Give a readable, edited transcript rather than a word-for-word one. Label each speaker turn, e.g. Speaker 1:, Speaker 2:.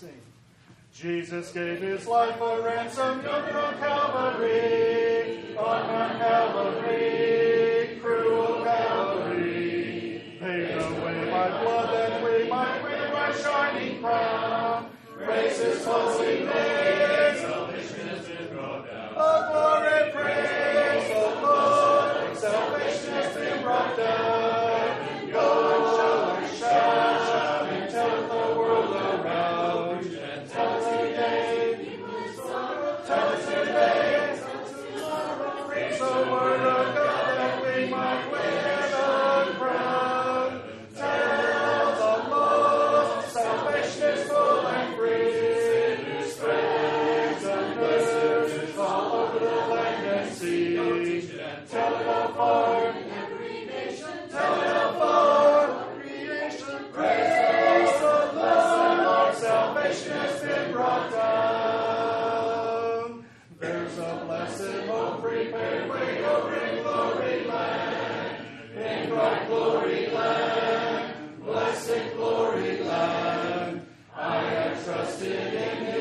Speaker 1: sing. Jesus gave his life a ransom yonder on Calvary, on Mount Calvary, cruel Calvary. Paid away by blood that we might win by shining crown. Praise his holy name, salvation has been brought down. Oh, glory, praise the Lord, salvation has been brought down. Go and shout, and tell the world around. And tell us today, tell us today, preach the word of God that we might win a crown. Tell the lost, salvation is full and free. Praise and mercy all over the land and sea. Tell it all far, every nation. Tell it all far, creation. Praise the Lord, salvation has been brought down. There's a blessed hope prepared way over in glory land, in bright glory land, blessed glory land. I have trusted in him.